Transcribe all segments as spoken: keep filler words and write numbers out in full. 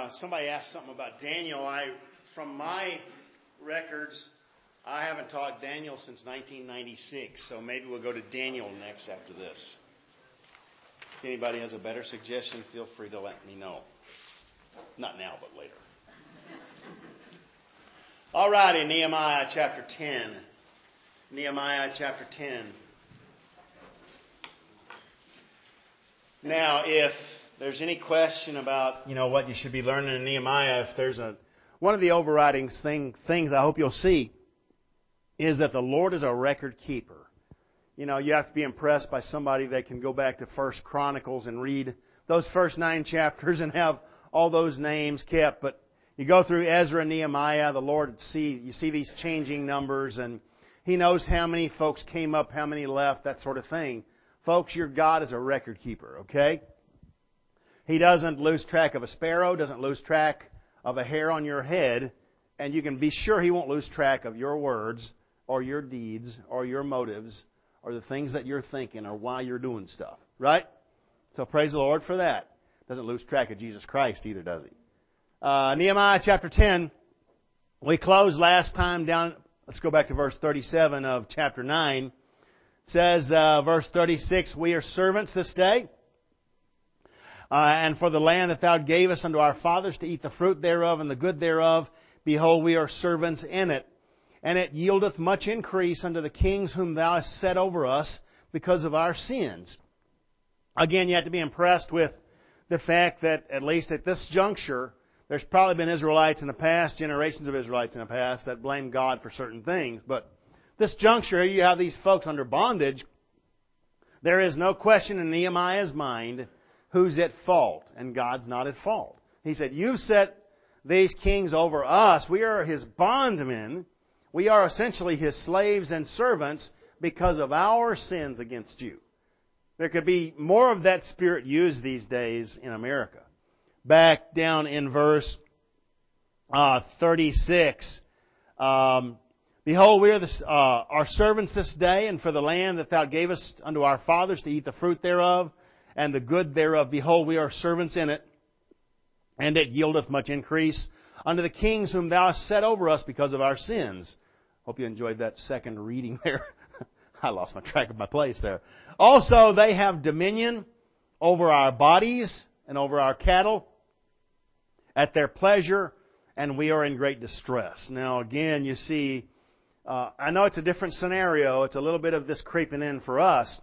uh, somebody asked something about Daniel. I, from my records, I haven't taught Daniel since nineteen ninety-six, so maybe we'll go to Daniel next after this. If anybody has a better suggestion, feel free to let me know. Not now, but later. All righty, Nehemiah chapter ten. Nehemiah chapter ten. Now, if there's any question about, you know, what you should be learning in Nehemiah, if there's a one of the overriding thing, things I hope you'll see is that the Lord is a record keeper. You know, you have to be impressed by somebody that can go back to First Chronicles and read those first nine chapters and have all those names kept. But you go through Ezra and Nehemiah, the Lord see you see these changing numbers, and He knows how many folks came up, how many left, that sort of thing. Folks, your God is a record keeper, okay? He doesn't lose track of a sparrow, doesn't lose track of a hair on your head, and you can be sure He won't lose track of your words or your deeds or your motives or the things that you're thinking or why you're doing stuff, right? So praise the Lord for that. Doesn't lose track of Jesus Christ either, does He? Uh, Nehemiah chapter ten, we closed last time down, let's go back to verse thirty-seven of chapter nine. It says, uh, verse thirty-six, we are servants this day. Uh, and for the land that Thou gavest unto our fathers to eat the fruit thereof and the good thereof, behold, we are servants in it. And it yieldeth much increase unto the kings whom Thou hast set over us because of our sins. Again, you have to be impressed with the fact that, at least at this juncture, there's probably been Israelites in the past, generations of Israelites in the past, that blame God for certain things. But this juncture, you have these folks under bondage. There is no question in Nehemiah's mind who's at fault, and God's not at fault. He said, you've set these kings over us. We are His bondmen. We are essentially His slaves and servants because of our sins against you. There could be more of that spirit used these days in America. Back down in verse uh, thirty-six, um, behold, we are the, uh, our servants this day, and for the land that Thou gavest unto our fathers to eat the fruit thereof, and the good thereof, behold, we are servants in it, and it yieldeth much increase unto the kings whom Thou hast set over us because of our sins. Hope you enjoyed that second reading there. I lost my track of my place there. Also, they have dominion over our bodies and over our cattle at their pleasure, and we are in great distress. Now, again, you see, uh, I know it's a different scenario. It's a little bit of this creeping in for us.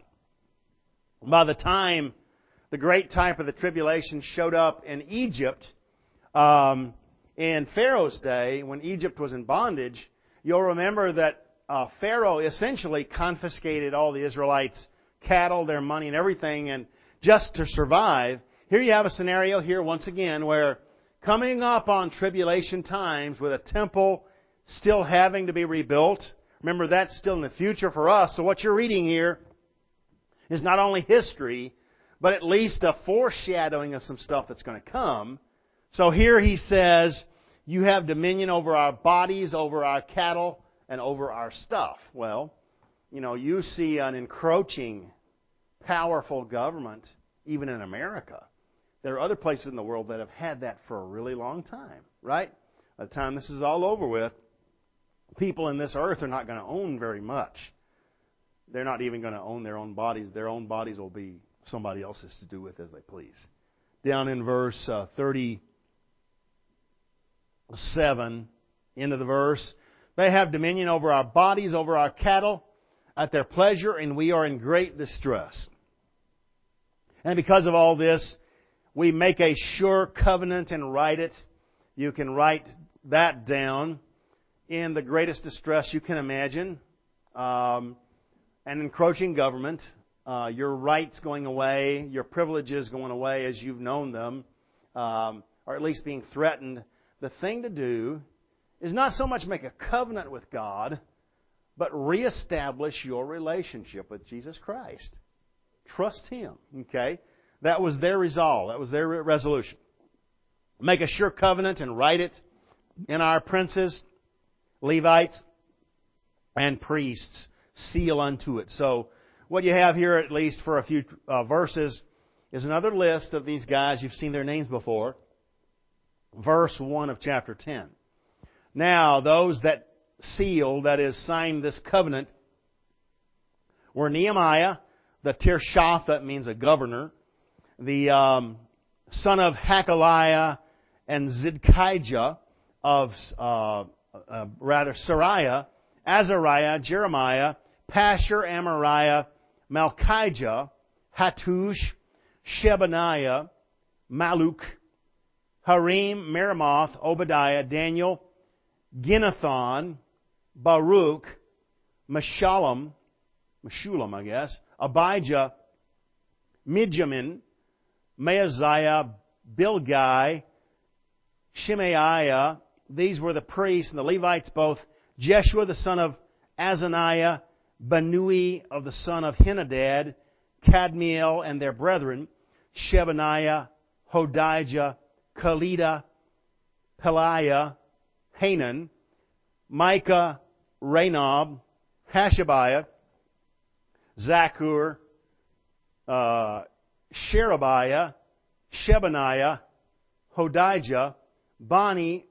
By the time the great type of the tribulation showed up in Egypt, um, in Pharaoh's day, when Egypt was in bondage, you'll remember that uh, Pharaoh essentially confiscated all the Israelites' cattle, their money, and everything, and just to survive. Here you have a scenario here once again where coming up on tribulation times with a temple still having to be rebuilt. Remember, that's still in the future for us. So what you're reading here is not only history, but at least a foreshadowing of some stuff that's going to come. So here he says, you have dominion over our bodies, over our cattle, and over our stuff. Well, you know, you see an encroaching, powerful government, even in America. There are other places in the world that have had that for a really long time, right? By the time this is all over with, people in this earth are not going to own very much. They're not even going to own their own bodies. Their own bodies will be somebody else's to do with as they please. Down in verse uh, thirty-seven, end of the verse, they have dominion over our bodies, over our cattle, at their pleasure, and we are in great distress. And because of all this, we make a sure covenant and write it. You can write that down. In the greatest distress you can imagine, um, an encroaching government, uh, your rights going away, your privileges going away as you've known them, um, or at least being threatened. The thing to do is not so much make a covenant with God, but reestablish your relationship with Jesus Christ. Trust Him, okay? That was their resolve. That was their resolution. Make a sure covenant and write it in our princes, Levites, and priests. Seal unto it. So what you have here, at least for a few uh, verses, is another list of these guys. You've seen their names before. verse one of chapter ten. Now, those that sealed, that is, signed this covenant, were Nehemiah, the Tirshatha, that means a governor, the um, son of Hakaliah, and Zidkijah of, uh, uh, rather, Sariah, Azariah, Jeremiah, Pashur, Amariah, Malchijah, Hattush, Shebaniah, Maluk, Harim, Meremoth, Obadiah, Daniel, Ginnethon, Baruch, Meshullam, Meshullam, I guess, Abijah, Mijamin, Maaziah, Bilgai, Shemaiah. These were the priests and the Levites, both Jeshua the son of Azaniah, Banui of the son of Henadad, Kadmiel and their brethren, Shebaniah, Hodijah, Kalida, Peliah, Hanan, Micah, Renob, Hashabiah, Zakur, uh, Sherebiah, Shebaniah, Hodijah, Bani,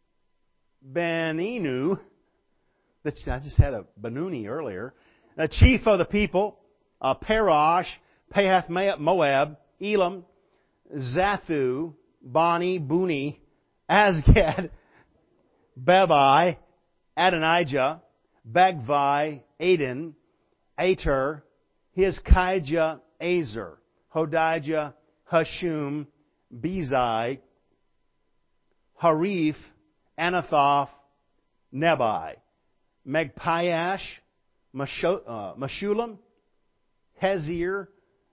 Beninu. I just had a Benuni earlier. The chief of the people, uh, Parash, Pahath Moab, Elam, Zathu, Bani, Buni, Azgad, Bebai, Adonijah, Bagvai, Aden, Ater, Hizkijah, Azer, Hodijah, Hashum, Bezai, Harif, Anathoth, Nebai, Magpiash, Meshullam, Hezir,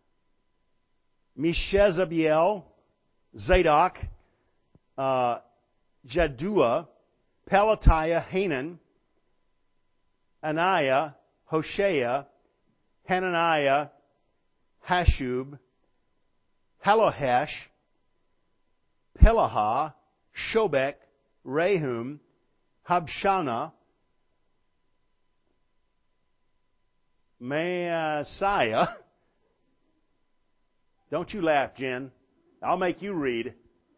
Meshezabiel, Zadok, uh, Jaddua, Pelatiah, Hanan, Anaiah, Hoshea, Hananiah, Hashub, Halohesh, Pelaha, Shobek, Rehum, Habshana, Maaseiah. Don't you laugh, Jen. I'll make you read.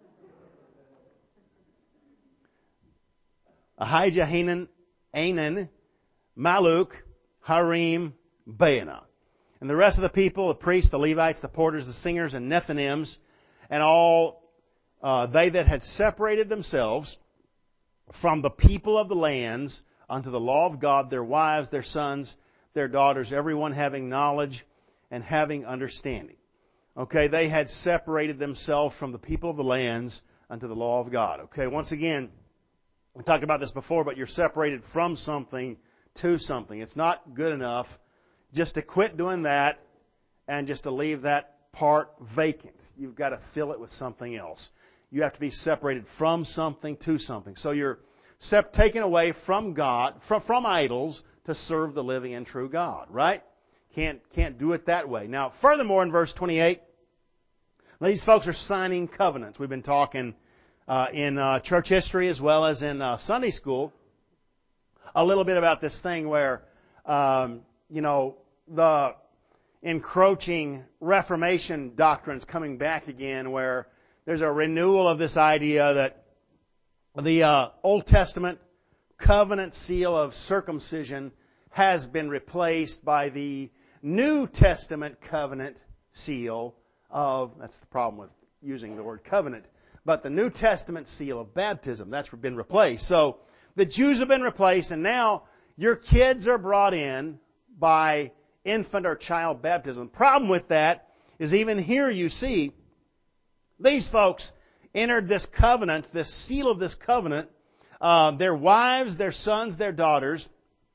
Ahijah, Hanan, Anan, Maluk, Harim, Baanah. And the rest of the people, the priests, the Levites, the porters, the singers, and Nethinims, and all uh, they that had separated themselves from the people of the lands unto the law of God, their wives, their sons, their daughters, everyone having knowledge and having understanding. Okay, they had separated themselves from the people of the lands unto the law of God. Okay, once again, we talked about this before, but you're separated from something to something. It's not good enough just to quit doing that and just to leave that part vacant. You've got to fill it with something else. You have to be separated from something to something. So you're sep- taken away from God, from, from idols, to serve the living and true God, right? Can't, can't do it that way. Now, furthermore, in verse twenty-eight, these folks are signing covenants. We've been talking uh, in uh, church history as well as in uh, Sunday school a little bit about this thing where, um, you know, the encroaching Reformation doctrines coming back again, where there's a renewal of this idea that the uh, Old Testament covenant seal of circumcision has been replaced by the New Testament covenant seal of, that's the problem with using the word covenant, but the New Testament seal of baptism, that's been replaced. So the Jews have been replaced, and now your kids are brought in by infant or child baptism. The problem with that is even here you see these folks entered this covenant, this seal of this covenant, uh, their wives, their sons, their daughters,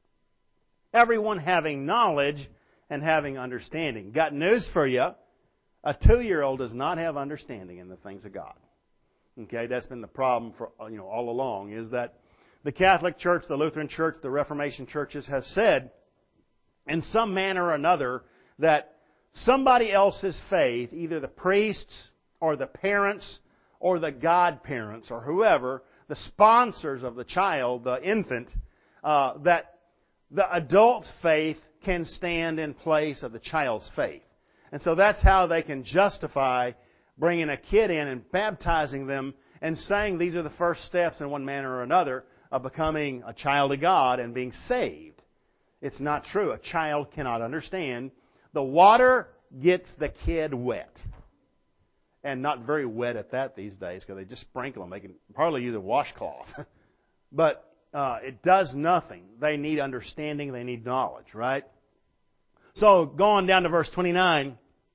everyone having knowledge and having understanding. Got news for you. A two-year-old does not have understanding in the things of God. Okay, that's been the problem for, you know, all along, is that the Catholic Church, the Lutheran Church, the Reformation churches have said in some manner or another that somebody else's faith, either the priests or the parents or the godparents or whoever, the sponsors of the child, the infant, uh, that the adult's faith can stand in place of the child's faith. And so that's how they can justify bringing a kid in and baptizing them and saying these are the first steps in one manner or another of becoming a child of God and being saved. It's not true. A child cannot understand. The water gets the kid wet. And not very wet at that these days because they just sprinkle them. They can hardly use a washcloth. But uh, it does nothing. They need understanding. They need knowledge, right? So, going down to verse twenty-nine.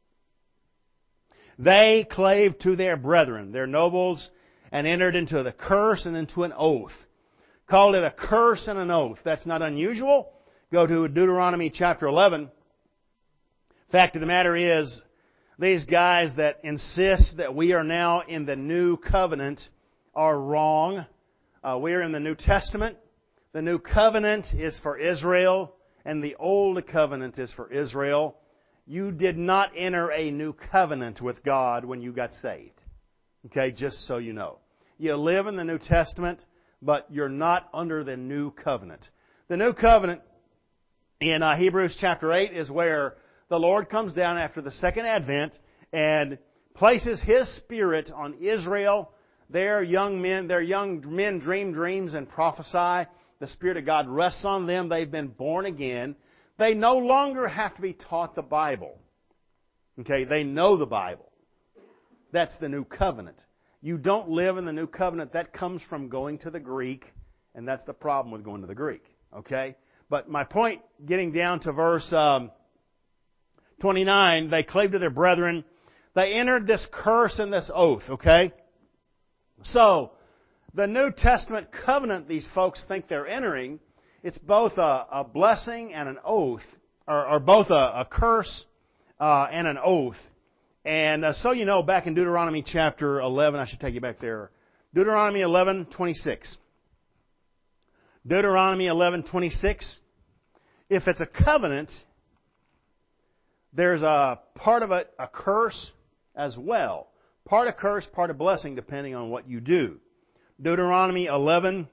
They clave to their brethren, their nobles, and entered into the curse and into an oath. Called it a curse and an oath. That's not unusual. Go to Deuteronomy chapter eleven. Fact of the matter is, these guys that insist that we are now in the new covenant are wrong. Uh, we are in the New Testament. The new covenant is for Israel, and the old covenant is for Israel. You did not enter a new covenant with God when you got saved. Okay, just so you know. You live in the New Testament, but you're not under the new covenant. The new covenant in uh, Hebrews chapter eight is where the Lord comes down after the second advent and places His Spirit on Israel. Their young men, their young men dream dreams and prophesy. The Spirit of God rests on them. They've been born again. They no longer have to be taught the Bible. Okay, they know the Bible. That's the new covenant. You don't live in the new covenant. That comes from going to the Greek, and that's the problem with going to the Greek. Okay? But my point, getting down to verse um, twenty-nine, they clave to their brethren. They entered this curse and this oath, okay? So, the New Testament covenant these folks think they're entering, it's both a, a blessing and an oath, or, or both a, a curse uh, and an oath. And uh, so you know, back in Deuteronomy chapter eleven, I should take you back there. Deuteronomy eleven twenty-six. Deuteronomy eleven twenty-six. If it's a covenant, there's a part of it, a curse as well. Part of curse, part of blessing, depending on what you do. Deuteronomy eleven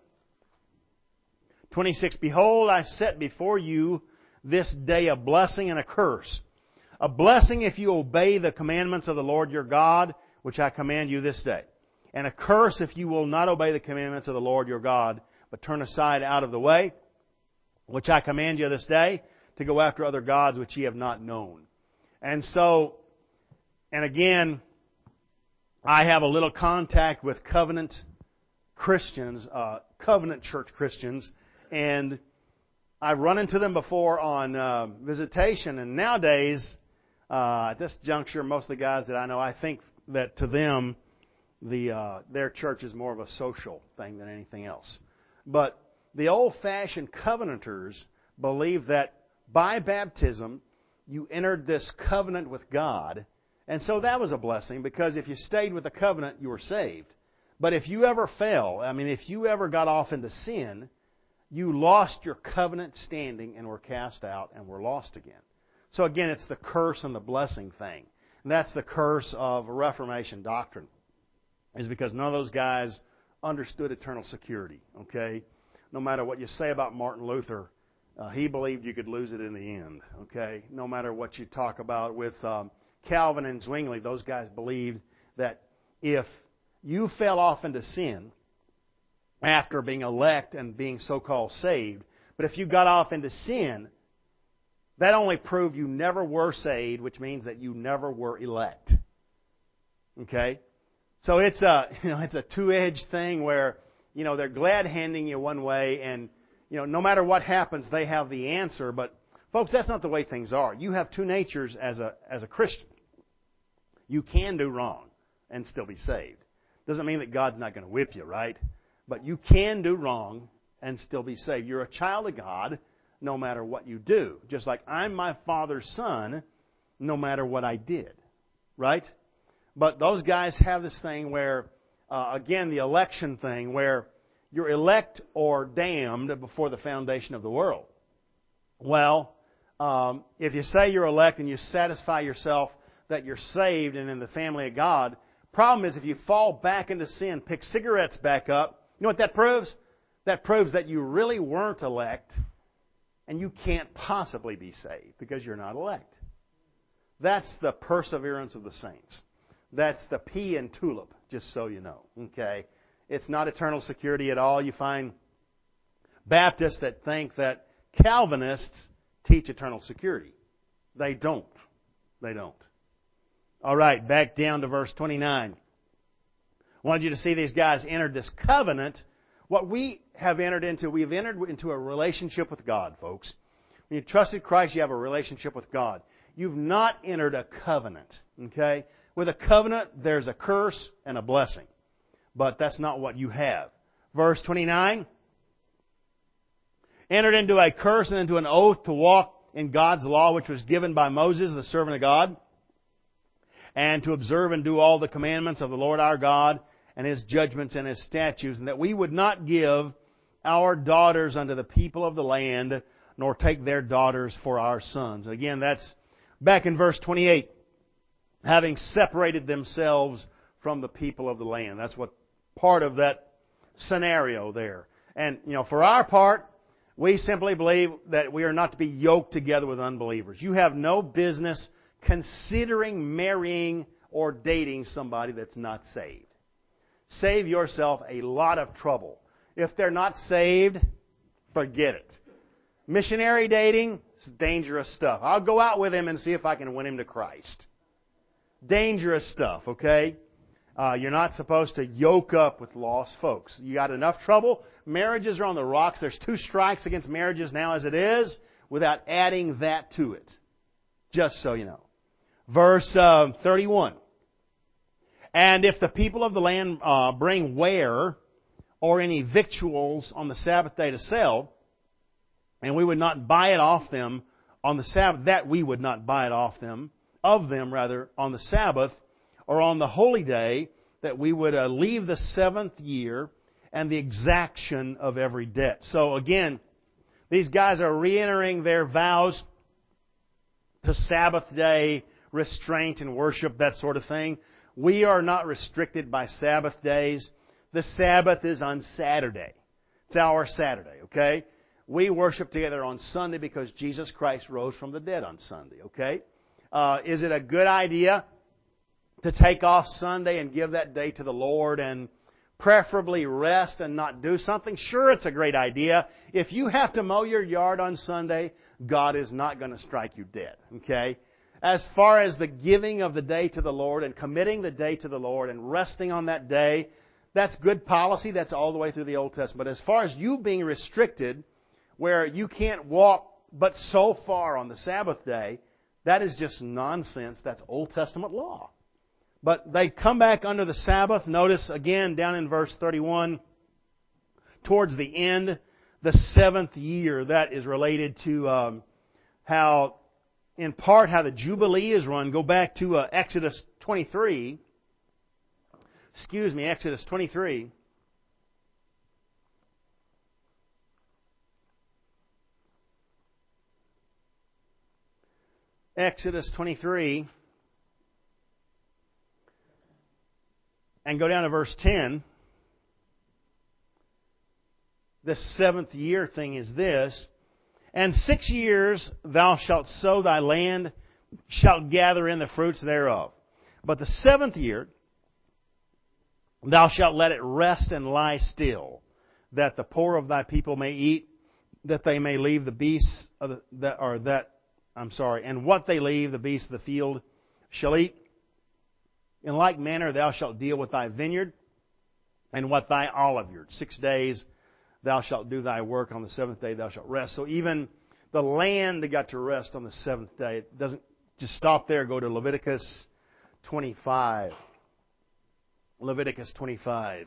twenty-six. Behold, I set before you this day a blessing and a curse. A blessing if you obey the commandments of the Lord your God, which I command you this day. And a curse if you will not obey the commandments of the Lord your God, but turn aside out of the way, which I command you this day, to go after other gods which ye have not known. And so, and again, I have a little contact with covenant Christians, uh, covenant church Christians, and I've run into them before on uh, visitation, and nowadays, uh, at this juncture, most of the guys that I know, I think that to them, the uh, their church is more of a social thing than anything else. But the old-fashioned covenanters believe that by baptism, you entered this covenant with God, and so that was a blessing, because if you stayed with the covenant, you were saved. But if you ever fell, I mean, if you ever got off into sin, you lost your covenant standing and were cast out and were lost again. So again, it's the curse and the blessing thing. And that's the curse of Reformation doctrine, is because none of those guys understood eternal security, okay? No matter what you say about Martin Luther, uh, he believed you could lose it in the end, okay? No matter what you talk about with um, Calvin and Zwingli, those guys believed that if you fell off into sin after being elect and being so-called saved, but if you got off into sin, that only proved you never were saved, which means that you never were elect. Okay? So it's a, you know, it's a two-edged thing where, you know, they're glad handing you one way, and, you know, no matter what happens, they have the answer. But folks, that's not the way things are. You have two natures as a as a Christian. You can do wrong and still be saved. Doesn't mean that God's not going to whip you, right? But you can do wrong and still be saved. You're a child of God no matter what you do. Just like I'm my Father's son no matter what I did. Right? But those guys have this thing where, uh, again, the election thing, where you're elect or damned before the foundation of the world. Well, um, if you say you're elect and you satisfy yourself that you're saved and in the family of God, problem is if you fall back into sin, pick cigarettes back up, you know what that proves? That proves that you really weren't elect and you can't possibly be saved because you're not elect. That's the perseverance of the saints. That's the pea and tulip just so you know. Okay? It's not eternal security at all. You find Baptists that think that Calvinists teach eternal security. They don't. They don't. All right, back down to verse twenty-nine. I wanted you to see these guys entered this covenant. What we have entered into, we have entered into a relationship with God, folks. When you trusted Christ, you have a relationship with God. You've not entered a covenant. Okay? With a covenant, there's a curse and a blessing. But that's not what you have. Verse twenty-nine. Entered into a curse and into an oath to walk in God's law, which was given by Moses, the servant of God, and to observe and do all the commandments of the Lord our God, and His judgments and His statutes, and that we would not give our daughters unto the people of the land, nor take their daughters for our sons. Again, that's back in verse twenty-eight. Having separated themselves from the people of the land. That's what part of that scenario there. And, you know, for our part, we simply believe that we are not to be yoked together with unbelievers. You have no business considering marrying or dating somebody that's not saved. Save yourself a lot of trouble. If they're not saved, forget it. Missionary dating is dangerous stuff. I'll go out with him and see if I can win him to Christ. Dangerous stuff, okay? Uh, you're not supposed to yoke up with lost folks. You got enough trouble. Marriages are on the rocks. There's two strikes against marriages now as it is, without adding that to it. Just so you know. Verse uh, thirty-one. And if the people of the land uh, bring ware or any victuals on the Sabbath day to sell, and we would not buy it off them on the Sabbath, that we would not buy it off them, of them rather, on the Sabbath, or on the holy day, that we would uh, leave the seventh year and the exaction of every debt. So again, these guys are re-entering their vows to Sabbath day restraint and worship, that sort of thing. We are not restricted by Sabbath days. The Sabbath is on Saturday. It's our Saturday, okay? We worship together on Sunday because Jesus Christ rose from the dead on Sunday, okay? Uh, is it a good idea to take off Sunday and give that day to the Lord and preferably rest and not do something? Sure, it's a great idea. If you have to mow your yard on Sunday, God is not going to strike you dead, okay? As far as the giving of the day to the Lord and committing the day to the Lord and resting on that day, that's good policy. That's all the way through the Old Testament. But as far as you being restricted, where you can't walk but so far on the Sabbath day, that is just nonsense. That's Old Testament law. But they come back under the Sabbath. Notice again down in verse thirty-one, towards the end, the seventh year, that is related to um, how, in part, how the Jubilee is run. Go back to uh, Exodus twenty-three. Excuse me, Exodus twenty-three. Exodus twenty-three. And go down to verse ten. The seventh year thing is this. And six years thou shalt sow thy land, shalt gather in the fruits thereof. But the seventh year thou shalt let it rest and lie still, that the poor of thy people may eat, that they may leave the beasts of the, that or that I'm sorry, and what they leave, the beasts of the field shall eat. In like manner thou shalt deal with thy vineyard, and what thy olive yard. Six days thou shalt do thy work, on the seventh day thou shalt rest. So even the land got to rest on the seventh day. It doesn't just stop there. Go to Leviticus twenty-five. Leviticus twenty-five.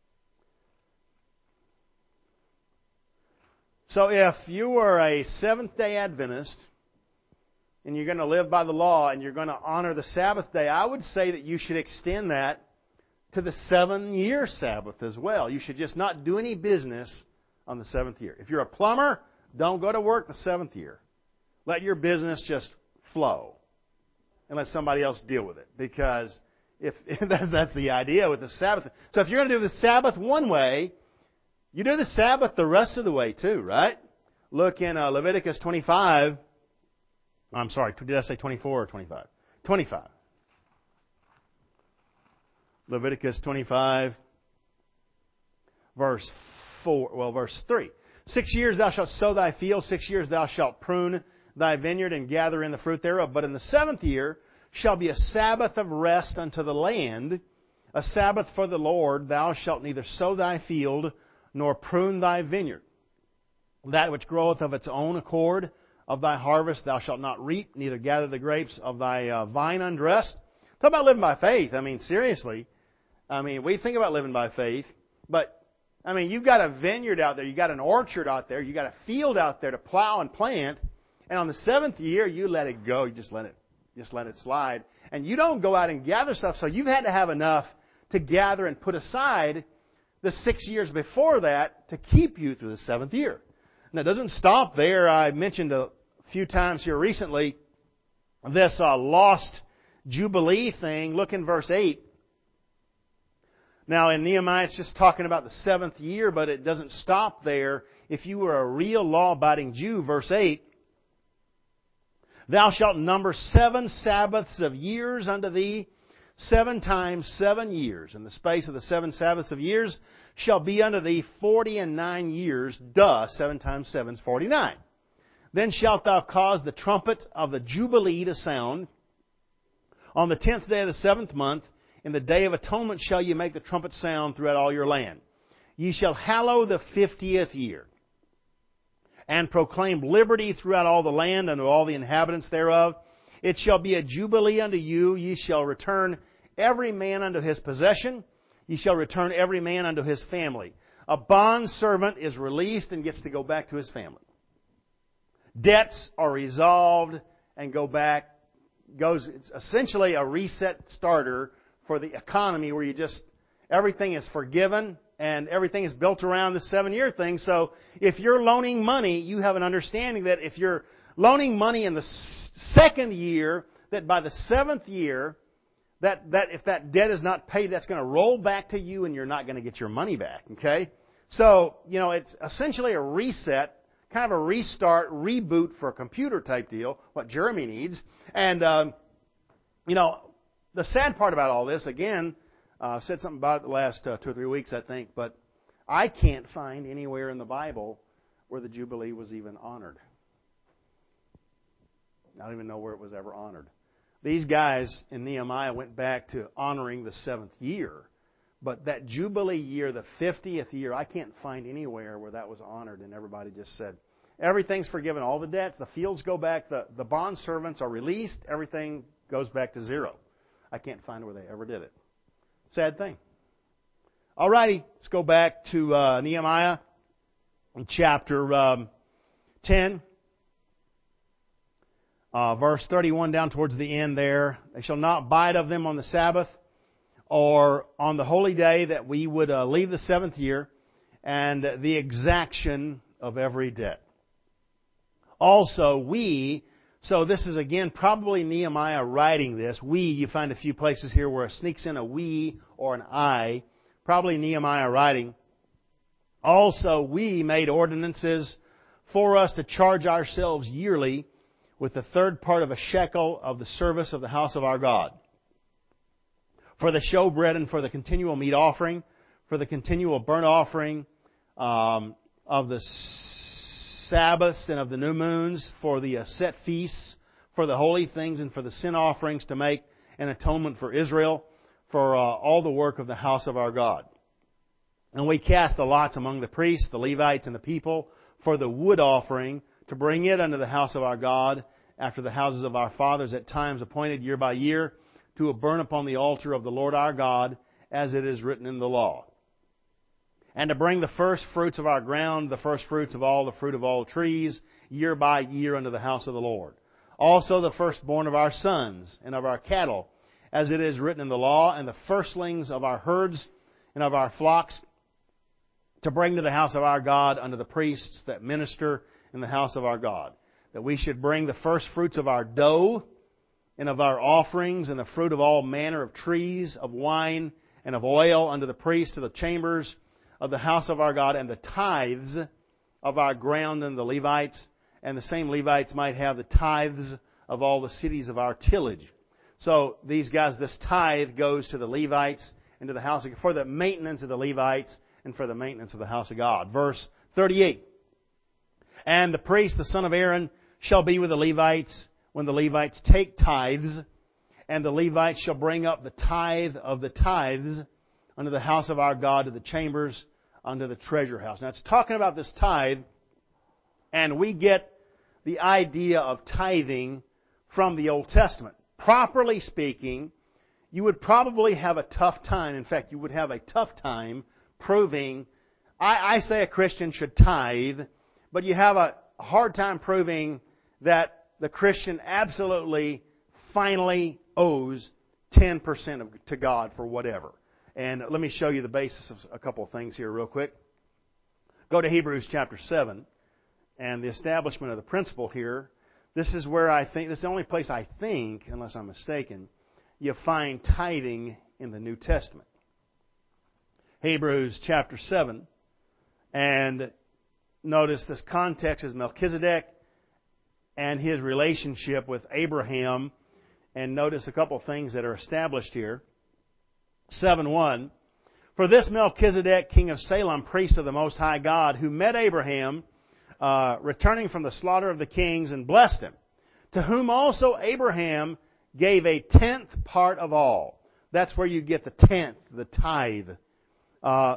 So if you were a Seventh-day Adventist, and you're going to live by the law, and you're going to honor the Sabbath day, I would say that you should extend that to the seven-year Sabbath as well. You should just not do any business on the seventh year. If you're a plumber, don't go to work the seventh year. Let your business just flow, and let somebody else deal with it. Because if that's, that's the idea with the Sabbath. So if you're going to do the Sabbath one way, you do the Sabbath the rest of the way too, right? Look in uh, Leviticus twenty-five. I'm sorry, did I say twenty-four or twenty-five? twenty-five. Leviticus twenty-five, verse four, well, verse three. Six years thou shalt sow thy field, six years thou shalt prune thy vineyard and gather in the fruit thereof. But in the seventh year shall be a Sabbath of rest unto the land, a Sabbath for the Lord. Thou shalt neither sow thy field nor prune thy vineyard. That which groweth of its own accord of thy harvest thou shalt not reap, neither gather the grapes of thy uh, vine undressed. Talk about living by faith. I mean, seriously. I mean, we think about living by faith, but, I mean, you've got a vineyard out there, you've got an orchard out there, you've got a field out there to plow and plant, and on the seventh year, you let it go. You just let it, just let it slide. And you don't go out and gather stuff, so you've had to have enough to gather and put aside the six years before that to keep you through the seventh year. Now, it doesn't stop there. I mentioned a few times here recently this uh, lost Jubilee thing. Look in verse eight. Now, in Nehemiah, it's just talking about the seventh year, but it doesn't stop there. If you were a real law-abiding Jew, verse eight, thou shalt number seven Sabbaths of years unto thee, seven times seven years. And the space of the seven Sabbaths of years shall be unto thee forty and nine years. Duh, seven times seven is forty-nine. Then shalt thou cause the trumpet of the Jubilee to sound. On the tenth day of the seventh month, in the day of atonement shall ye make the trumpet sound throughout all your land. Ye shall hallow the fiftieth year, and proclaim liberty throughout all the land unto all the inhabitants thereof. It shall be a jubilee unto you. Ye shall return every man unto his possession. Ye shall return every man unto his family. A bondservant is released and gets to go back to his family. Debts are resolved and go back. Goes, it's essentially a reset starter for the economy where you just, everything is forgiven and everything is built around the seven-year thing. So if you're loaning money, you have an understanding that if you're loaning money in the second year, that by the seventh year, that, that if that debt is not paid, that's going to roll back to you and you're not going to get your money back. Okay? So, you know, it's essentially a reset, kind of a restart, reboot for a computer type deal, what Jeremy needs. And, um, you know, the sad part about all this, again, uh, I've said something about it the last uh, two or three weeks, I think, but I can't find anywhere in the Bible where the Jubilee was even honored. I don't even know where it was ever honored. These guys in Nehemiah went back to honoring the seventh year. But that Jubilee year, the fiftieth year, I can't find anywhere where that was honored. And everybody just said, everything's forgiven. All the debts, the fields go back, the, the bond servants are released, everything goes back to zero. I can't find where they ever did it. Sad thing. Alrighty, let's go back to uh, Nehemiah in chapter um, ten. Uh, verse thirty-one down towards the end there. They shall not bite of them on the Sabbath or on the holy day, that we would uh, leave the seventh year, and the exaction of every debt. Also, we, so this is again probably Nehemiah writing this. We, you find a few places here where it sneaks in a we or an I. Probably Nehemiah writing. Also, we made ordinances for us to charge ourselves yearly with the third part of a shekel of the service of the house of our God, for the showbread and for the continual meat offering, for the continual burnt offering um, of the Sabbaths and of the new moons, for the uh, set feasts, for the holy things, and for the sin offerings, to make an atonement for Israel, for uh, all the work of the house of our God. And we cast the lots among the priests, the Levites, and the people for the wood offering, to bring it unto the house of our God, after the houses of our fathers at times appointed year by year, to burn upon the altar of the Lord our God, as it is written in the law. And to bring the first fruits of our ground, the first fruits of all the fruit of all trees, year by year unto the house of the Lord. Also the firstborn of our sons and of our cattle, as it is written in the law, and the firstlings of our herds and of our flocks, to bring to the house of our God unto the priests that minister in the house of our God. That we should bring the first fruits of our dough, and of our offerings, and the fruit of all manner of trees, of wine, and of oil, unto the priests of the chambers of the house of our God, and the tithes of our ground and the Levites. And the same Levites might have the tithes of all the cities of our tillage. So these guys, this tithe goes to the Levites, into the house of, for the maintenance of the Levites and for the maintenance of the house of God. Verse thirty-eight. And the priest, the son of Aaron, shall be with the Levites when the Levites take tithes, and the Levites shall bring up the tithe of the tithes unto the house of our God, to the chambers, unto the treasure house. Now it's talking about this tithe, and we get the idea of tithing from the Old Testament. Properly speaking, you would probably have a tough time. In fact, you would have a tough time proving, I, I say a Christian should tithe, but you have a hard time proving that the Christian absolutely, finally owes ten percent of, to God for whatever. And let me show you the basis of a couple of things here real quick. Go to Hebrews chapter seven and the establishment of the principle here. This is where I think, this is the only place I think, unless I'm mistaken, you find tithing in the New Testament. Hebrews chapter seven. And notice this context is Melchizedek and his relationship with Abraham. And notice a couple of things that are established here. seven one. For this Melchizedek, king of Salem, priest of the Most High God, who met Abraham, uh, returning from the slaughter of the kings, and blessed him, to whom also Abraham gave a tenth part of all. That's where you get the tenth, the tithe. Uh,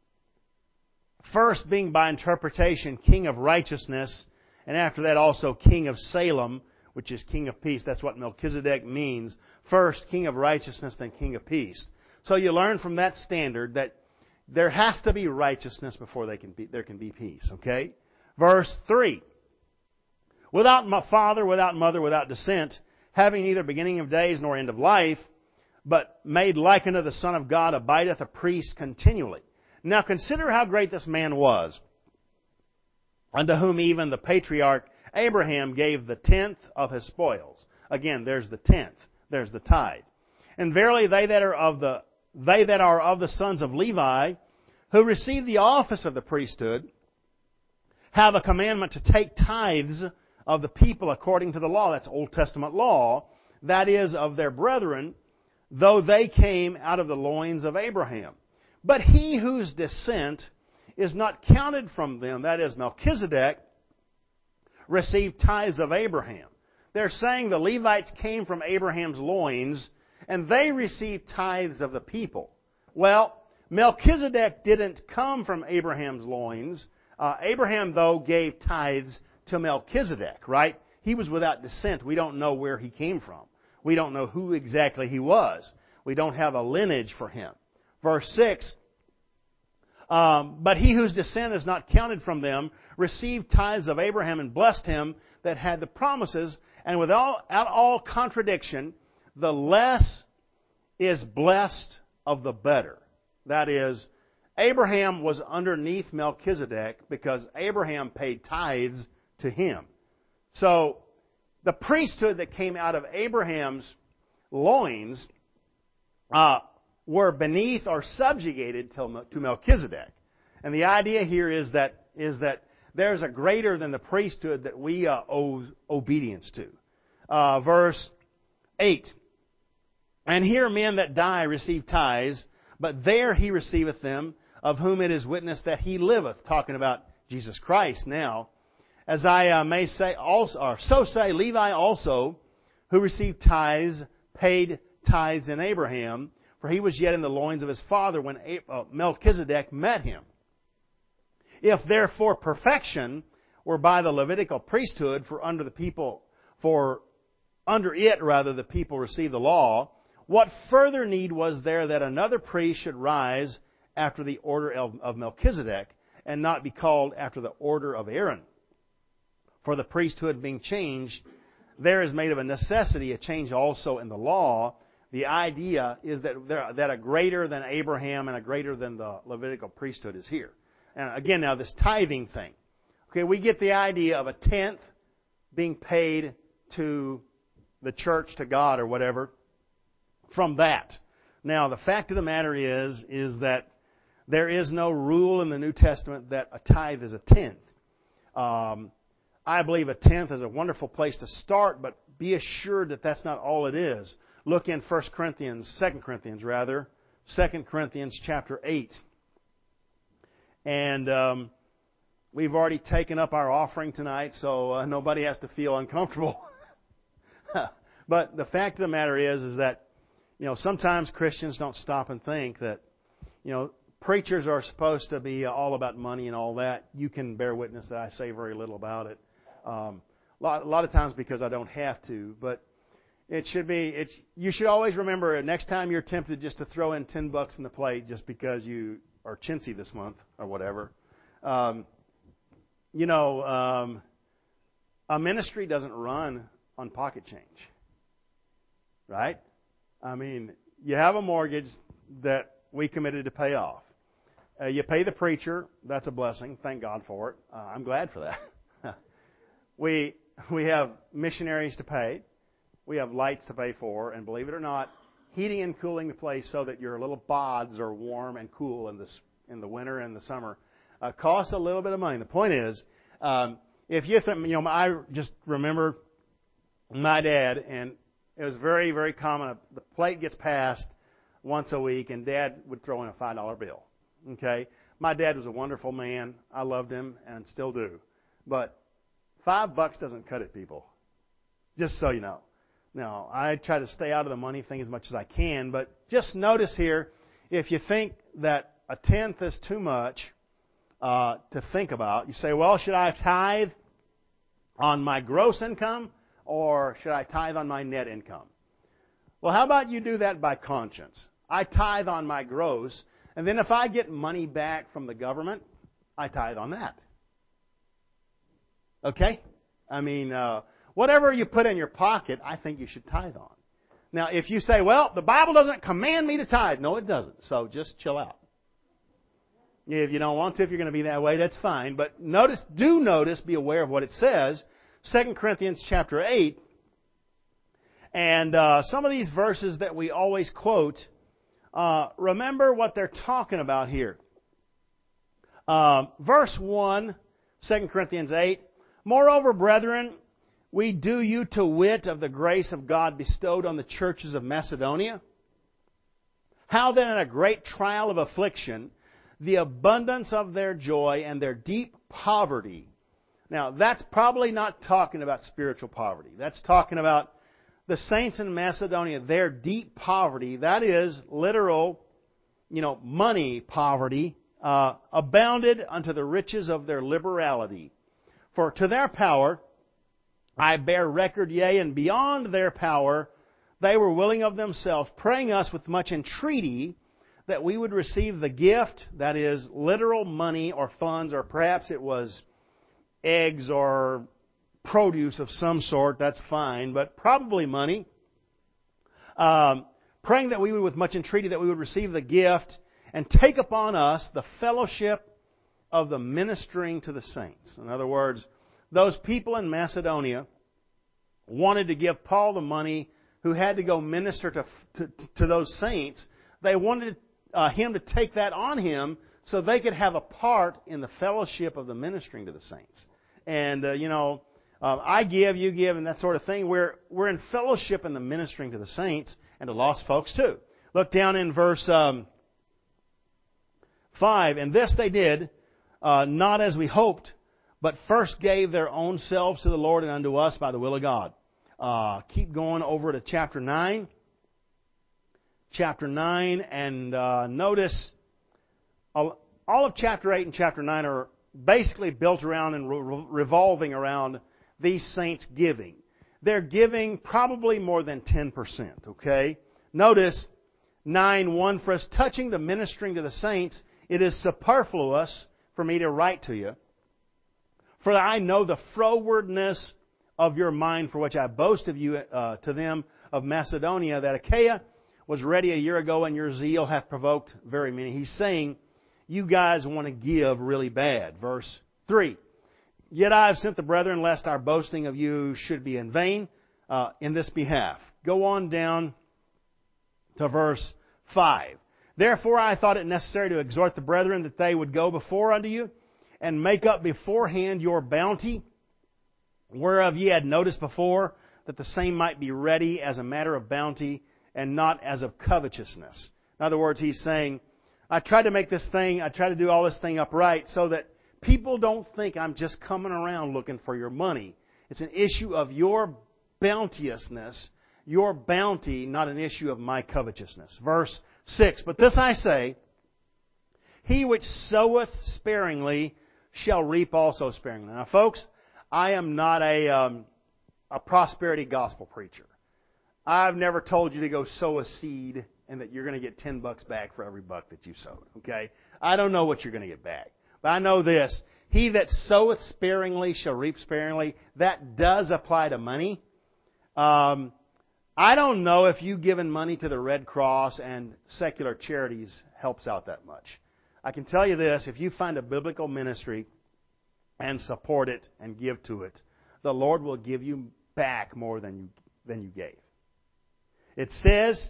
first being by interpretation king of righteousness, and after that also king of Salem, which is king of peace. That's what Melchizedek means. First, king of righteousness, then king of peace. So you learn from that standard that there has to be righteousness before they can be, there can be peace. Okay? Verse three. Without father, without mother, without descent, having neither beginning of days nor end of life, but made like unto the Son of God, abideth a priest continually. Now consider how great this man was, unto whom even the patriarch Abraham gave the tenth of his spoils. Again, there's the tenth. There's the tithe. And verily they that are of the they that are of the sons of Levi, who receive the office of the priesthood, have a commandment to take tithes of the people according to the law. That's Old Testament law. That is, of their brethren, though they came out of the loins of Abraham. But he whose descent is not counted from them, that is, Melchizedek, received tithes of Abraham. They're saying the Levites came from Abraham's loins, and they received tithes of the people. Well, Melchizedek didn't come from Abraham's loins. Uh, Abraham, though, gave tithes to Melchizedek, right? He was without descent. We don't know where he came from. We don't know who exactly he was. We don't have a lineage for him. Verse six, um, but he whose descent is not counted from them received tithes of Abraham and blessed him that had the promises, and without all contradiction, the less is blessed of the better. That is, Abraham was underneath Melchizedek because Abraham paid tithes to him. So, the priesthood that came out of Abraham's loins uh, were beneath or subjugated to Melchizedek. And the idea here is that is that there's a greater than the priesthood that we uh, owe obedience to. Uh, verse eight. And here men that die receive tithes, but there he receiveth them, of whom it is witnessed that he liveth. Talking about Jesus Christ now. As I uh, may say, also, or so say Levi also, who received tithes, paid tithes in Abraham, for he was yet in the loins of his father when Melchizedek met him. If therefore perfection were by the Levitical priesthood, for under the people, for under it rather the people received the law, what further need was there that another priest should rise after the order of Melchizedek, and not be called after the order of Aaron? For the priesthood being changed, there is made of a necessity a change also in the law. The idea is that there, that a greater than Abraham and a greater than the Levitical priesthood is here. And again, now this tithing thing. Okay, we get the idea of a tenth being paid to the church, to God or whatever, from that. Now, the fact of the matter is, is that there is no rule in the New Testament that a tithe is a tenth. Um, I believe a tenth is a wonderful place to start, but be assured that that's not all it is. Look in First Corinthians, Second Corinthians rather, Second Corinthians chapter eight. And um, we've already taken up our offering tonight, so uh, nobody has to feel uncomfortable. But the fact of the matter is, is that, you know, sometimes Christians don't stop and think that, you know, preachers are supposed to be all about money and all that. You can bear witness that I say very little about it. Um, a lot, a lot of times because I don't have to, but it should be. It's, you should always remember next time you're tempted just to throw in ten bucks in the plate just because you are chintzy this month or whatever. Um, you know, um, a ministry doesn't run on pocket change. Right? I mean, you have a mortgage that we committed to pay off. Uh, you pay the preacher. That's a blessing. Thank God for it. Uh, I'm glad for that. we we have missionaries to pay. We have lights to pay for. And believe it or not, heating and cooling the place so that your little bods are warm and cool in, this, in the winter and the summer uh, costs a little bit of money. The point is, um, if you think, you know, I just remember my dad, and it was very, very common. The plate gets passed once a week, and Dad would throw in a five dollar bill. Okay? My dad was a wonderful man. I loved him and still do. But five bucks doesn't cut it, people. Just so you know. Now, I try to stay out of the money thing as much as I can, but just notice here, if you think that a tenth is too much uh, to think about, you say, well, should I tithe on my gross income? Or should I tithe on my net income? Well, how about you do that by conscience? I tithe on my gross, and then if I get money back from the government, I tithe on that. Okay? I mean, uh, whatever you put in your pocket, I think you should tithe on. Now, if you say, well, the Bible doesn't command me to tithe. No, it doesn't. So just chill out. If you don't want to, if you're going to be that way, that's fine. But notice, do notice, be aware of what it says. Second Corinthians chapter eight, and uh, some of these verses that we always quote, uh, remember what they're talking about here. Uh, verse one, Second Corinthians eight, moreover, brethren, we do you to wit of the grace of God bestowed on the churches of Macedonia. How then in a great trial of affliction, the abundance of their joy and their deep poverty. Now, that's probably not talking about spiritual poverty. That's talking about the saints in Macedonia, their deep poverty. That is literal, you know, money poverty, uh, abounded unto the riches of their liberality. For to their power I bear record, yea, and beyond their power they were willing of themselves, praying us with much entreaty that we would receive the gift, that is, literal money or funds, or perhaps it was eggs or produce of some sort, that's fine, but probably money. Um, praying that we would, with much entreaty, that we would receive the gift and take upon us the fellowship of the ministering to the saints. In other words, those people in Macedonia wanted to give Paul the money who had to go minister to, to, to those saints. They wanted uh, him to take that on him so they could have a part in the fellowship of the ministering to the saints. And, uh, you know, uh, I give, you give, and that sort of thing. We're, we're in fellowship in the ministering to the saints and to lost folks too. Look down in verse um, five. And this they did, uh, not as we hoped, but first gave their own selves to the Lord and unto us by the will of God. Uh, keep going over to chapter nine. Chapter nine, and uh, notice all, all of chapter eight and chapter nine are basically built around and re- revolving around these saints giving. They're giving probably more than ten percent, okay? Notice nine one, for us touching the ministering to the saints, it is superfluous for me to write to you. For I know the frowardness of your mind, for which I boast of you uh, to them of Macedonia, that Achaia was ready a year ago, and your zeal hath provoked very many. He's saying, you guys want to give really bad. Verse three. Yet I have sent the brethren, lest our boasting of you should be in vain uh, in this behalf. Go on down to verse five. Therefore I thought it necessary to exhort the brethren that they would go before unto you, and make up beforehand your bounty, whereof ye had noticed before, that the same might be ready as a matter of bounty, and not as of covetousness. In other words, he's saying, I try to make this thing, I try to do all this thing upright so that people don't think I'm just coming around looking for your money. It's an issue of your bounteousness, your bounty, not an issue of my covetousness. Verse six, but this I say, he which soweth sparingly shall reap also sparingly. Now, folks, I am not a, um, a prosperity gospel preacher. I've never told you to go sow a seed and that you're going to get ten bucks back for every buck that you sowed. Okay? I don't know what you're going to get back. But I know this. He that soweth sparingly shall reap sparingly. That does apply to money. Um, I don't know if you giving money to the Red Cross and secular charities helps out that much. I can tell you this. If you find a biblical ministry and support it and give to it, the Lord will give you back more than you, than you gave. It says,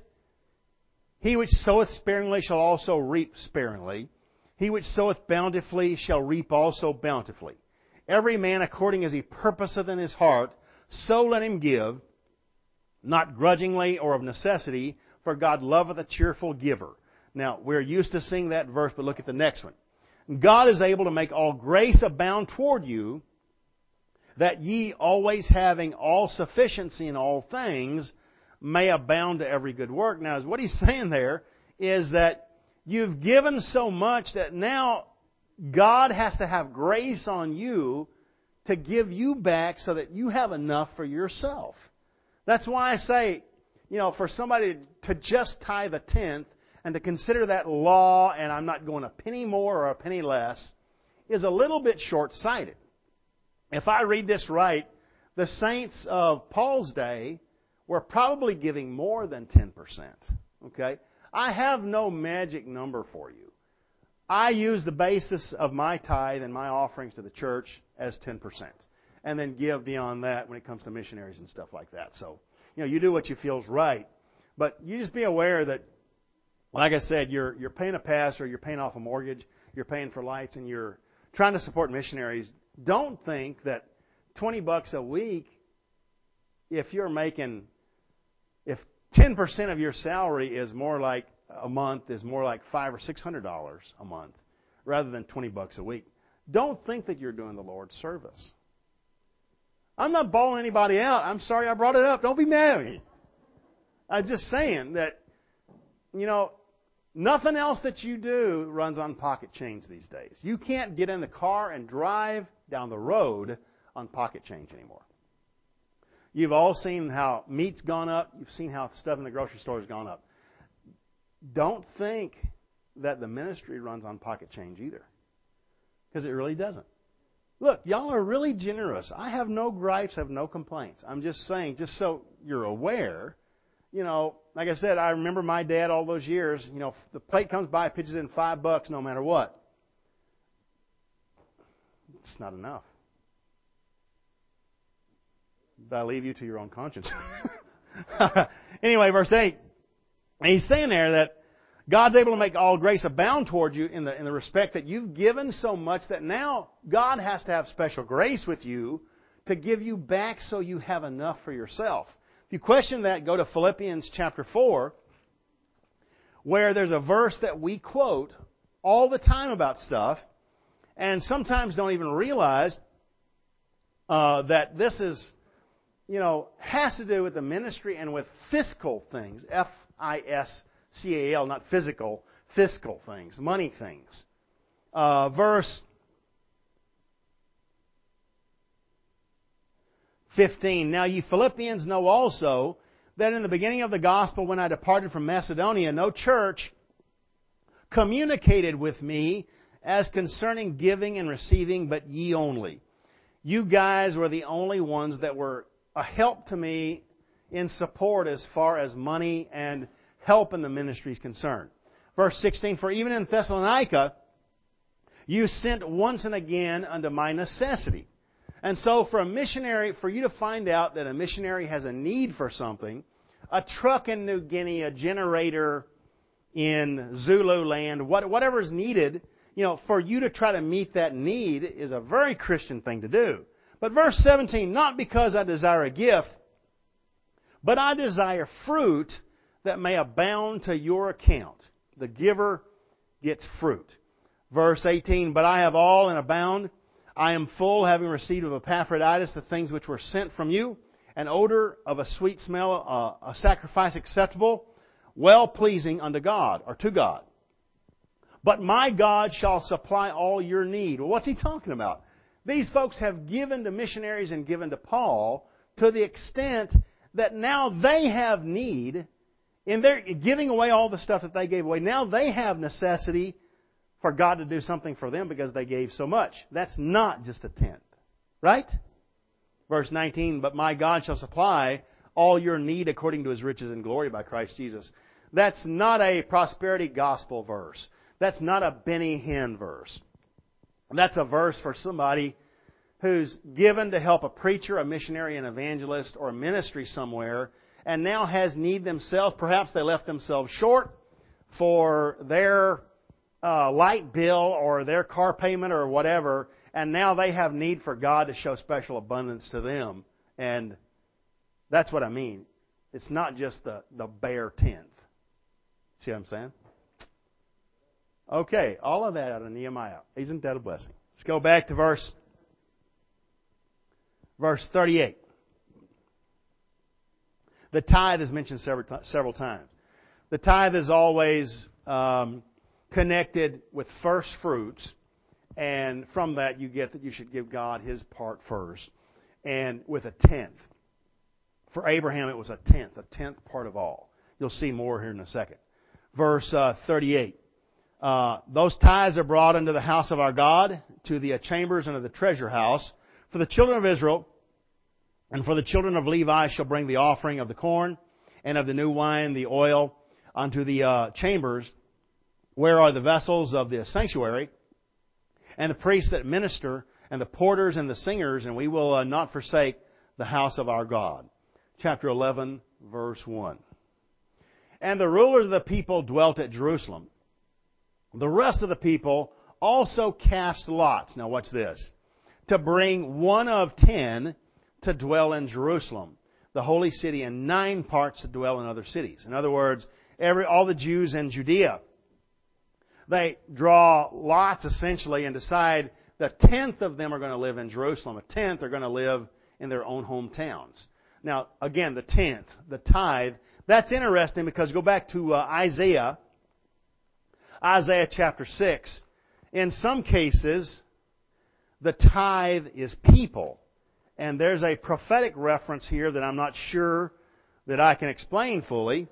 he which soweth sparingly shall also reap sparingly. He which soweth bountifully shall reap also bountifully. Every man according as he purposeth in his heart, so let him give, not grudgingly or of necessity, for God loveth a cheerful giver. Now, we're used to seeing that verse, but look at the next one. God is able to make all grace abound toward you, that ye always having all sufficiency in all things, may abound to every good work. Now, what he's saying there is that you've given so much that now God has to have grace on you to give you back so that you have enough for yourself. That's why I say, you know, for somebody to just tithe a tenth and to consider that law and I'm not going a penny more or a penny less is a little bit short-sighted. If I read this right, the saints of Paul's day were probably giving more than ten percent. Okay? I have no magic number for you. I use the basis of my tithe and my offerings to the church as ten percent. And then give beyond that when it comes to missionaries and stuff like that. So, you know, you do what you feel is right. But you just be aware that, like I said, you're you're paying a pastor, you're paying off a mortgage, you're paying for lights, and you're trying to support missionaries. Don't think that twenty bucks a week, if you're making, if ten percent of your salary is more like a month, is more like five or six hundred dollars a month, rather than twenty bucks a week. Don't think that you're doing the Lord's service. I'm not bawling anybody out. I'm sorry I brought it up. Don't be mad at me. I'm just saying that, you know, nothing else that you do runs on pocket change these days. You can't get in the car and drive down the road on pocket change anymore. You've all seen how meat's gone up. You've seen how stuff in the grocery store has gone up. Don't think that the ministry runs on pocket change either, because it really doesn't. Look, y'all are really generous. I have no gripes, I have no complaints. I'm just saying, just so you're aware, you know, like I said, I remember my dad all those years, you know, the plate comes by, pitches in five bucks no matter what. It's not enough. But I leave you to your own conscience. Anyway, verse eight. And he's saying there that God's able to make all grace abound toward you in the, in the respect that you've given so much that now God has to have special grace with you to give you back so you have enough for yourself. If you question that, go to Philippians chapter four, where there's a verse that we quote all the time about stuff, and sometimes don't even realize uh, that this is, you know, has to do with the ministry and with fiscal things, F I S C A L, not physical, fiscal things, money things. Uh, verse fifteen. Now ye Philippians know also that in the beginning of the gospel, when I departed from Macedonia, no church communicated with me as concerning giving and receiving, but ye only. You guys were the only ones that were a help to me in support as far as money and help in the ministry is concerned. Verse sixteen, for even in Thessalonica, you sent once and again unto my necessity. And so for a missionary, for you to find out that a missionary has a need for something, a truck in New Guinea, a generator in Zululand, whatever is needed, you know, for you to try to meet that need is a very Christian thing to do. But verse seventeen, not because I desire a gift, but I desire fruit that may abound to your account. The giver gets fruit. Verse eighteen, but I have all and abound. I am full, having received of Epaphroditus the things which were sent from you, an odor of a sweet smell, uh, a sacrifice acceptable, well-pleasing unto God, or to God. But my God shall supply all your need. Well, what's he talking about? These folks have given to missionaries and given to Paul to the extent that now they have need, in their giving away all the stuff that they gave away. Now they have necessity for God to do something for them because they gave so much. That's not just a tenth. Right? Verse nineteen, but my God shall supply all your need according to His riches and glory by Christ Jesus. That's not a prosperity gospel verse. That's not a Benny Hinn verse. That's a verse for somebody who's given to help a preacher, a missionary, an evangelist, or a ministry somewhere, and now has need themselves. Perhaps they left themselves short for their uh, light bill or their car payment or whatever, and now they have need for God to show special abundance to them. And that's what I mean. It's not just the, the bare tenth. See what I'm saying? Okay, all of that out of Nehemiah. Isn't that a blessing? Let's go back to verse, verse thirty-eight. The tithe is mentioned several, several times. The tithe is always um, connected with first fruits, and from that you get that you should give God His part first, and with a tenth. For Abraham, it was a tenth, a tenth part of all. You'll see more here in a second. Verse uh, thirty-eight. Uh, those tithes are brought into the house of our God, to the chambers and of the treasure house. For the children of Israel and for the children of Levi shall bring the offering of the corn and of the new wine, the oil, unto the uh, chambers, where are the vessels of the sanctuary, and the priests that minister, and the porters and the singers, and we will uh, not forsake the house of our God. Chapter eleven, verse one. And the rulers of the people dwelt at Jerusalem. The rest of the people also cast lots. Now watch this. To bring one of ten to dwell in Jerusalem, the holy city, and nine parts to dwell in other cities. In other words, every all the Jews in Judea, they draw lots essentially and decide the tenth of them are going to live in Jerusalem. A tenth are going to live in their own hometowns. Now, again, the tenth, the tithe, that's interesting because go back to uh, Isaiah, Isaiah chapter six. In some cases, the tithe is people. And there's a prophetic reference here that I'm not sure that I can explain fully.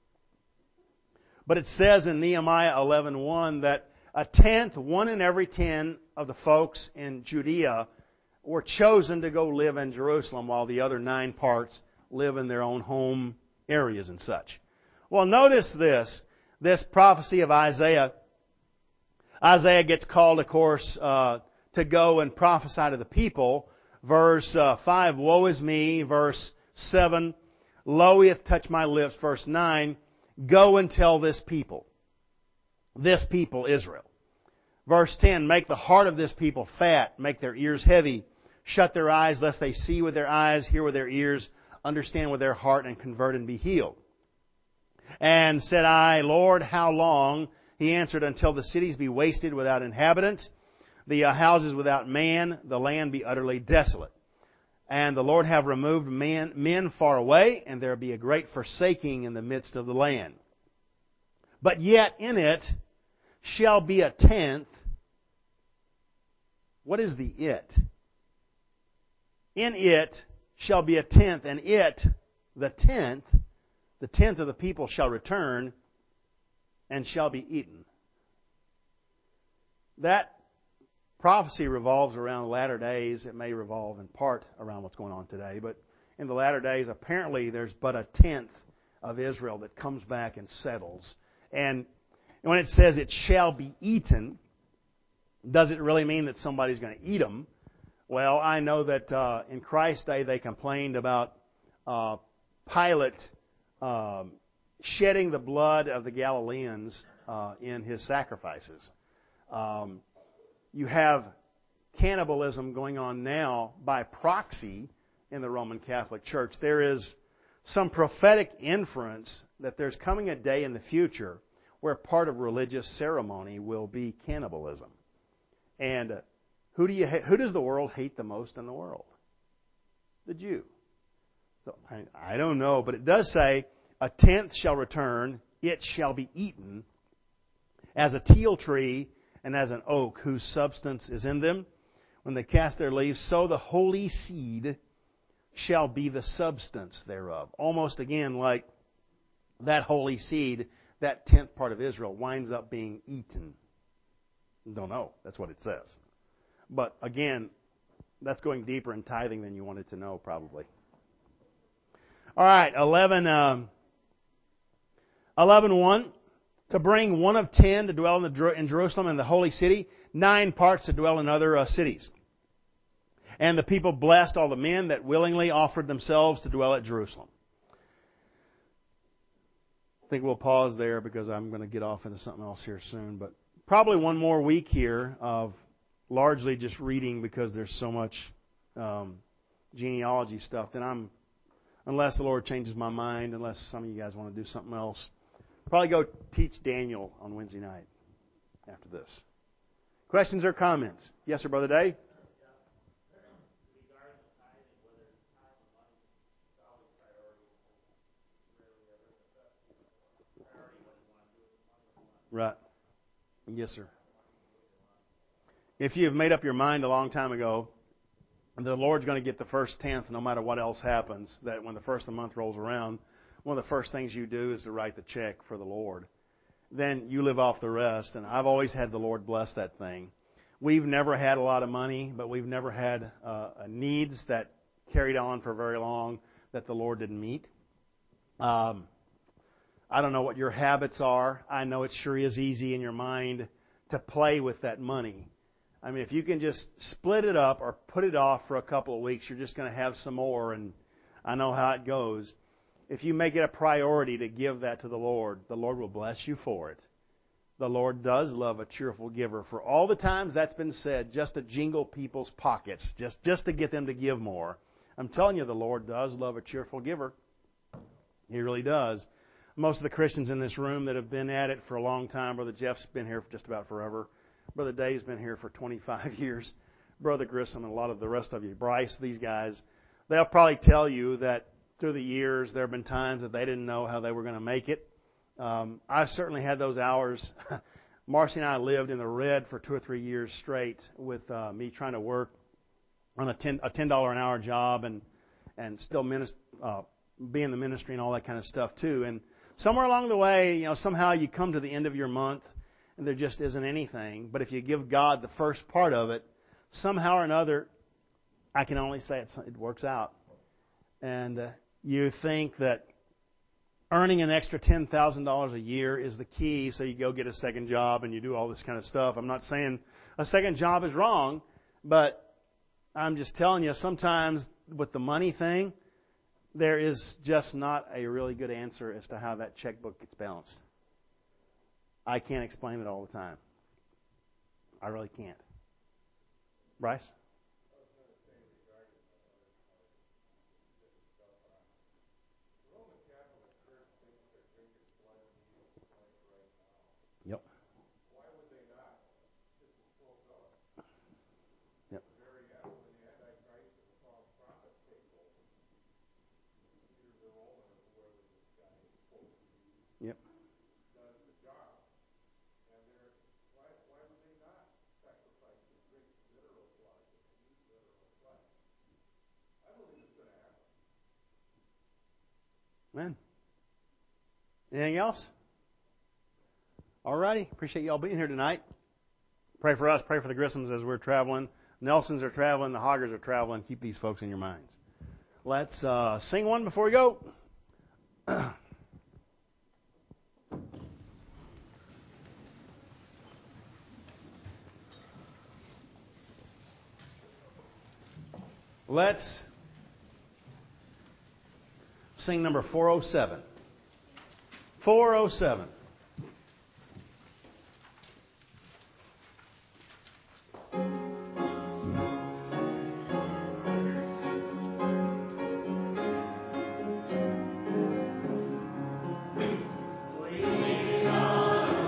But it says in Nehemiah eleven one that a tenth, one in every ten of the folks in Judea were chosen to go live in Jerusalem while the other nine parts live in their own home areas and such. Well, notice this. This prophecy of Isaiah. Isaiah gets called, of course, uh, to go and prophesy to the people. Verse uh, five, woe is me. Verse seven, lo, he hath touched my lips. Verse nine, go and tell this people. This people, Israel. Verse ten, make the heart of this people fat. Make their ears heavy. Shut their eyes, lest they see with their eyes, hear with their ears, understand with their heart, and convert and be healed. And said I, Lord, how long? He answered, until the cities be wasted without inhabitant, the uh, houses without man, the land be utterly desolate. And the Lord have removed men, men far away, and there be a great forsaking in the midst of the land. But yet in it shall be a tenth. What is the it? In it shall be a tenth, and it, the tenth, the tenth of the people shall return and shall be eaten. That prophecy revolves around the latter days. It may revolve in part around what's going on today, but in the latter days, apparently there's but a tenth of Israel that comes back and settles. And when it says it shall be eaten, does it really mean that somebody's going to eat them? Well, I know that uh, in Christ's day they complained about uh, Pilate um, shedding the blood of the Galileans uh, in his sacrifices. Um, you have cannibalism going on now by proxy in the Roman Catholic Church. There is some prophetic inference that there's coming a day in the future where part of religious ceremony will be cannibalism. And uh, who do you ha- who does the world hate the most in the world? The Jew. So I, I don't know, but it does say, a tenth shall return, it shall be eaten, as a teal tree and as an oak whose substance is in them. When they cast their leaves, so the holy seed shall be the substance thereof. Almost again like that holy seed, that tenth part of Israel, winds up being eaten. Don't know. That's what it says. But again, that's going deeper in tithing than you wanted to know, probably. All right, eleven, um, eleven one. To bring one of ten to dwell in, the, in Jerusalem and the holy city, nine parts to dwell in other uh, cities. And the people blessed all the men that willingly offered themselves to dwell at Jerusalem. I think we'll pause there because I'm going to get off into something else here soon. But probably one more week here of largely just reading because there's so much um, genealogy stuff that I'm, unless the Lord changes my mind, unless some of you guys want to do something else, probably go teach Daniel on Wednesday night after this. Questions or comments? Yes, sir, Brother Dave? Right. Yes, sir. If you've made up your mind a long time ago, the Lord's going to get the first tenth no matter what else happens, that when the first of the month rolls around, one of the first things you do is to write the check for the Lord. Then you live off the rest. And I've always had the Lord bless that thing. We've never had a lot of money, but we've never had uh, needs that carried on for very long that the Lord didn't meet. Um, I don't know what your habits are. I know it sure is easy in your mind to play with that money. I mean, if you can just split it up or put it off for a couple of weeks, you're just going to have some more, and I know how it goes. If you make it a priority to give that to the Lord, the Lord will bless you for it. The Lord does love a cheerful giver. For all the times that's been said, just to jingle people's pockets, just, just to get them to give more. I'm telling you, the Lord does love a cheerful giver. He really does. Most of the Christians in this room that have been at it for a long time, Brother Jeff's been here for just about forever. Brother Dave's been here for twenty-five years. Brother Grissom and a lot of the rest of you, Bryce, these guys, they'll probably tell you that through the years there have been times that they didn't know how they were going to make it. Um, I've certainly had those hours. Marcy and I lived in the red for two or three years straight with uh, me trying to work on a ten a ten dollar an hour job and and still minist- uh, be in the ministry and all that kind of stuff too. And somewhere along the way, you know, somehow you come to the end of your month and there just isn't anything. But if you give God the first part of it, somehow or another, I can only say it, it works out. And uh, you think that earning an extra ten thousand dollars a year is the key, so you go get a second job and you do all this kind of stuff. I'm not saying a second job is wrong, but I'm just telling you, sometimes with the money thing, there is just not a really good answer as to how that checkbook gets balanced. I can't explain it all the time. I really can't. Bryce? Yep. Yep. Yep. Man. Anything else? All righty. Appreciate you all being here tonight. Pray for us. Pray for the Grissoms as we're traveling. Nelsons are traveling. The Hoggers are traveling. Keep these folks in your minds. Let's uh, sing one before we go. Let's sing number four oh seven. four oh seven. Lean on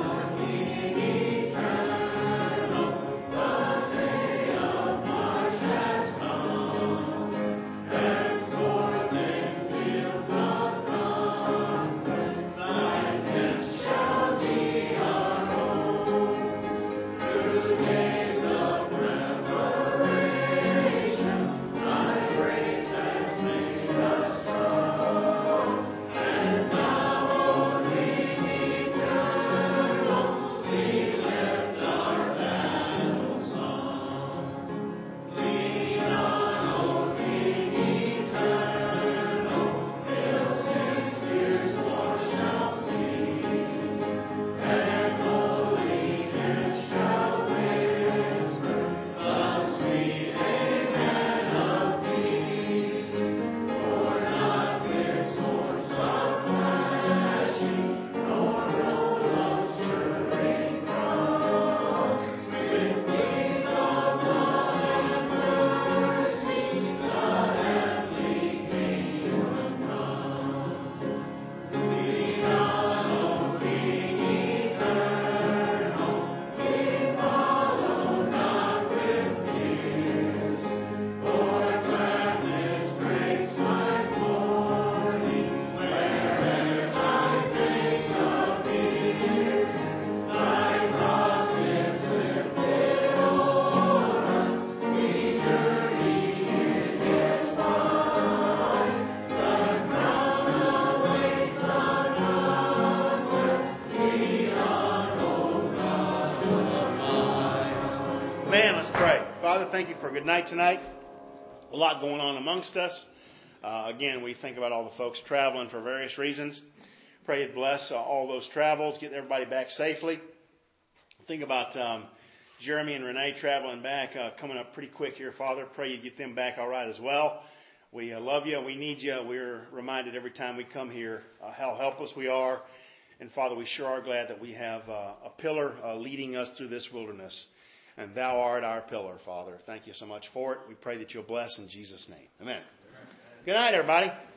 Father, thank you for a good night tonight. A lot going on amongst us. Uh, again, we think about all the folks traveling for various reasons. Pray you'd bless uh, all those travels, get everybody back safely. Think about um, Jeremy and Renee traveling back, uh, coming up pretty quick here, Father. Pray you get them back all right as well. We uh, love you. We need you. We're reminded every time we come here uh, how helpless we are. And Father, we sure are glad that we have uh, a pillar uh, leading us through this wilderness. And thou art our pillar, Father. Thank you so much for it. We pray that you'll bless in Jesus' name. Amen. Good night, everybody.